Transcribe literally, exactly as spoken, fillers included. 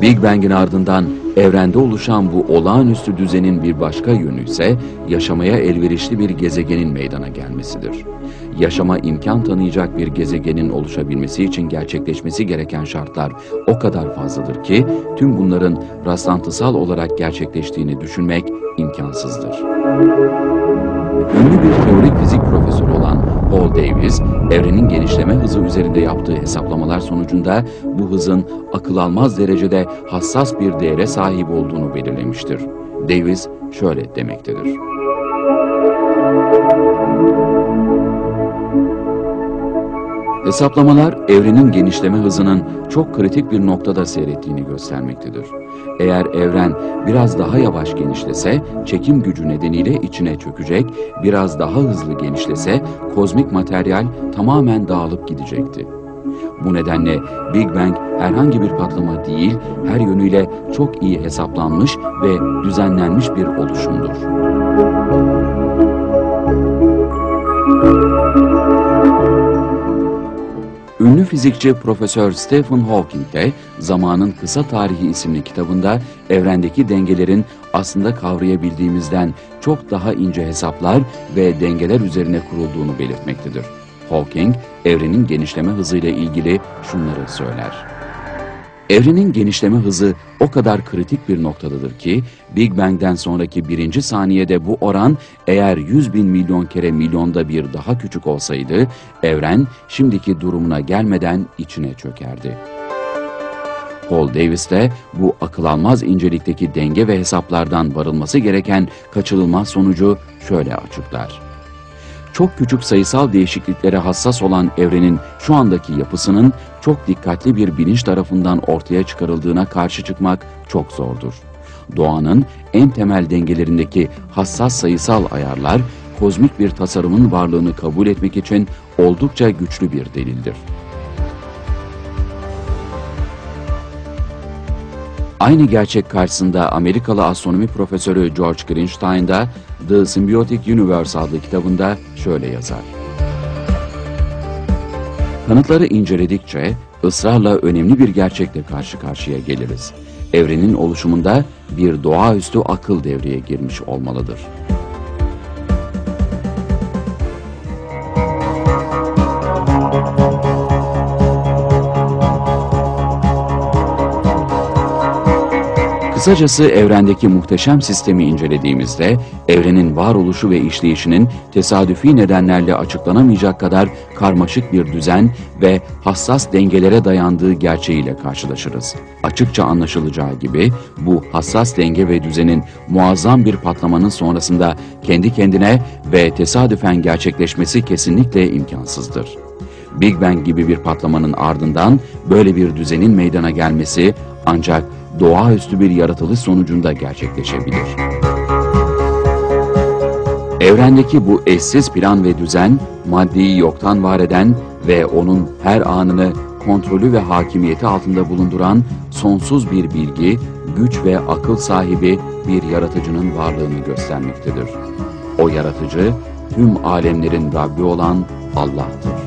Big Bang'in ardından evrende oluşan bu olağanüstü düzenin bir başka yönü ise yaşamaya elverişli bir gezegenin meydana gelmesidir. Yaşama imkan tanıyacak bir gezegenin oluşabilmesi için gerçekleşmesi gereken şartlar o kadar fazladır ki tüm bunların rastlantısal olarak gerçekleştiğini düşünmek imkansızdır. Ünlü bir teorik fizik profesörü olan Paul Davies, evrenin genişleme hızı üzerinde yaptığı hesaplamalar sonucunda bu hızın akıl almaz derecede hassas bir değere sahip olduğunu belirlemiştir. Davies şöyle demektedir: Hesaplamalar, evrenin genişleme hızının çok kritik bir noktada seyrettiğini göstermektedir. Eğer evren biraz daha yavaş genişlese, çekim gücü nedeniyle içine çökecek, biraz daha hızlı genişlese, kozmik materyal tamamen dağılıp gidecekti. Bu nedenle Big Bang herhangi bir patlama değil, her yönüyle çok iyi hesaplanmış ve düzenlenmiş bir oluşumdur. Ünlü fizikçi Profesör Stephen Hawking de Zamanın Kısa Tarihi isimli kitabında evrendeki dengelerin aslında kavrayabildiğimizden çok daha ince hesaplar ve dengeler üzerine kurulduğunu belirtmektedir. Hawking, evrenin genişleme hızıyla ilgili şunları söyler: Evrenin genişleme hızı o kadar kritik bir noktadadır ki, Big Bang'den sonraki birinci saniyede bu oran eğer yüz bin milyon kere milyonda bir daha küçük olsaydı, evren şimdiki durumuna gelmeden içine çökerdi. Paul Davies de bu akıl almaz incelikteki denge ve hesaplardan varılması gereken kaçınılmaz sonucu şöyle açıklar: Çok küçük sayısal değişikliklere hassas olan evrenin şu andaki yapısının çok dikkatli bir bilinç tarafından ortaya çıkarıldığına karşı çıkmak çok zordur. Doğanın en temel dengelerindeki hassas sayısal ayarlar, kozmik bir tasarımın varlığını kabul etmek için oldukça güçlü bir delildir. Aynı gerçek karşısında Amerikalı astronomi profesörü George Greenstein da The Symbiotic Universe adlı kitabında şöyle yazar: Kanıtları inceledikçe ısrarla önemli bir gerçekle karşı karşıya geliriz. Evrenin oluşumunda bir doğaüstü akıl devreye girmiş olmalıdır. Kısacası evrendeki muhteşem sistemi incelediğimizde, evrenin varoluşu ve işleyişinin tesadüfi nedenlerle açıklanamayacak kadar karmaşık bir düzen ve hassas dengelere dayandığı gerçeğiyle karşılaşırız. Açıkça anlaşılacağı gibi, bu hassas denge ve düzenin muazzam bir patlamanın sonrasında kendi kendine ve tesadüfen gerçekleşmesi kesinlikle imkansızdır. Big Bang gibi bir patlamanın ardından böyle bir düzenin meydana gelmesi ancak doğaüstü bir yaratılış sonucunda gerçekleşebilir. Evrendeki bu eşsiz plan ve düzen, maddeyi yoktan var eden ve onun her anını kontrolü ve hakimiyeti altında bulunduran sonsuz bir bilgi, güç ve akıl sahibi bir yaratıcının varlığını göstermektedir. O yaratıcı, tüm alemlerin Rabbi olan Allah'tır.